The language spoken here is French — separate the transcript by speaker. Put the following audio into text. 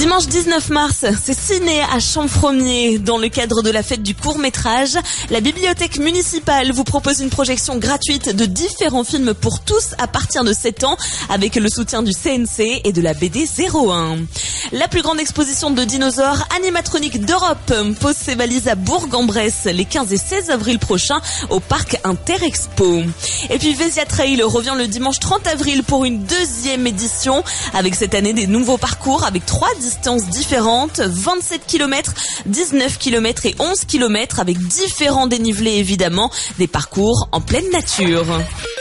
Speaker 1: Dimanche 19 mars, c'est ciné à Champfromier. Dans le cadre de la fête du court-métrage, la bibliothèque municipale vous propose une projection gratuite de différents films pour tous à partir de 7 ans avec le soutien du CNC et de la BD 01. La plus grande exposition de dinosaures animatroniques d'Europe pose ses valises à Bourg-en-Bresse les 15 et 16 avril prochains au parc Interexpo. Et puis Vésia Trail revient le dimanche 30 avril pour une deuxième édition avec cette année des nouveaux parcours avec 3 distances différentes, 27 km, 19 km et 11 km avec différents dénivelés évidemment, des parcours en pleine nature.